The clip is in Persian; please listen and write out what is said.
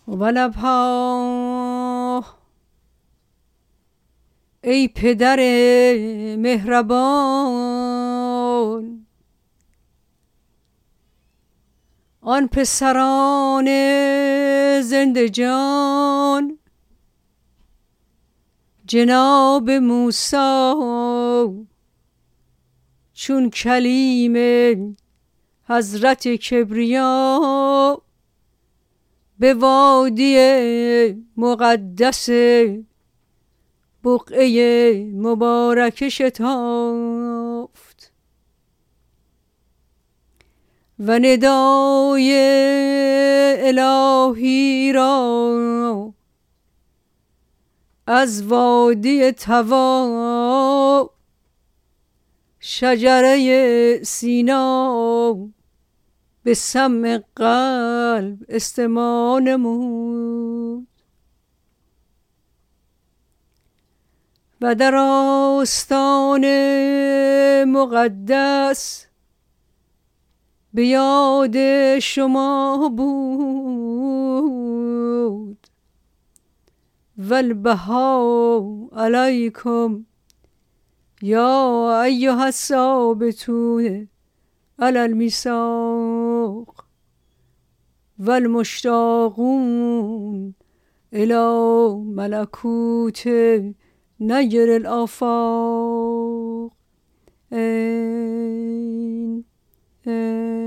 و لبها ای پدر مهربان، آن پسران زنده جان، جناب موسی چون کلیم حضرت کبریا به وادی مقدس بقعه مبارک شتافت و ندای الهی را از وادی طوا شجره سینا به سمع قلب استماع نمود و در آستان مقدس به یاد شما بود. والبها علیکم یا ایها الثابتون علی المیثاق والمشتاقون الی ملکوت نیر الآفاق.